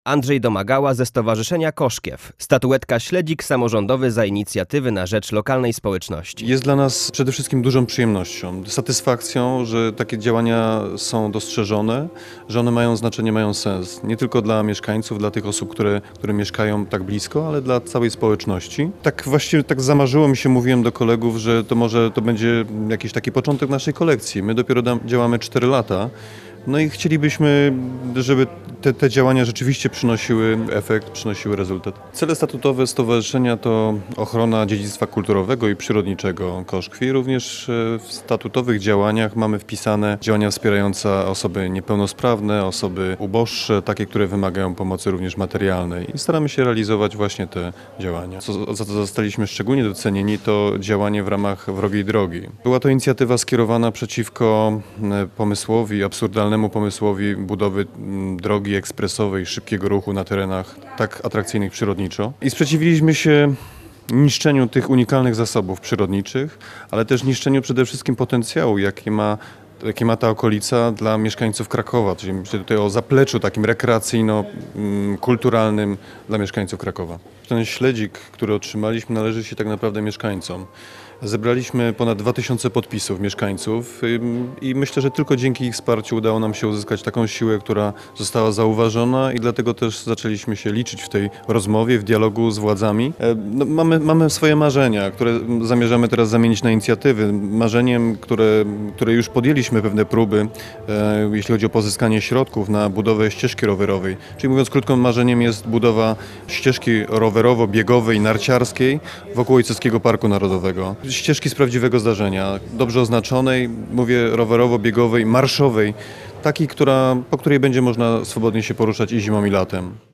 Andrzej Domagała ze Stowarzyszenia Koszkiew. Statuetka Śledzik samorządowy za inicjatywy na rzecz lokalnej społeczności. Jest dla nas przede wszystkim dużą przyjemnością, satysfakcją, że takie działania są dostrzeżone, że one mają znaczenie, mają sens. Nie tylko dla mieszkańców, dla tych osób, które mieszkają tak blisko, ale dla całej społeczności. Tak właściwie tak zamarzyło mi się, mówiłem do kolegów, że to może to będzie jakiś taki początek naszej kolekcji. My dopiero działamy 4 lata. No i chcielibyśmy, żeby te działania rzeczywiście przynosiły efekt, przynosiły rezultat. Cele statutowe stowarzyszenia to ochrona dziedzictwa kulturowego i przyrodniczego Koszkwi. Również w statutowych działaniach mamy wpisane działania wspierające osoby niepełnosprawne, osoby uboższe, takie, które wymagają pomocy również materialnej. I staramy się realizować właśnie te działania. Za co zostaliśmy szczególnie docenieni, to działanie w ramach Wrogiej Drogi. Była to inicjatywa skierowana przeciwko pomysłowi, absurdalnemu pomysłowi budowy drogi ekspresowej, szybkiego ruchu na terenach tak atrakcyjnych przyrodniczo. I sprzeciwiliśmy się niszczeniu tych unikalnych zasobów przyrodniczych, ale też niszczeniu przede wszystkim potencjału, jakie ma ta okolica dla mieszkańców Krakowa. Czyli myślę tutaj o zapleczu takim rekreacyjno-kulturalnym dla mieszkańców Krakowa. Ten śledzik, który otrzymaliśmy, należy się tak naprawdę mieszkańcom. Zebraliśmy ponad 2000 podpisów mieszkańców i myślę, że tylko dzięki ich wsparciu udało nam się uzyskać taką siłę, która została zauważona i dlatego też zaczęliśmy się liczyć w tej rozmowie, w dialogu z władzami. No, mamy swoje marzenia, które zamierzamy teraz zamienić na inicjatywy. Marzeniem, które już podjęliśmy pewne próby, jeśli chodzi o pozyskanie środków na budowę ścieżki rowerowej. Czyli mówiąc krótko, marzeniem jest budowa ścieżki rowerowo-biegowej, narciarskiej wokół Ojcowskiego Parku Narodowego. Ścieżki z prawdziwego zdarzenia, dobrze oznaczonej, mówię rowerowo-biegowej, marszowej, takiej, po której będzie można swobodnie się poruszać i zimą, i latem.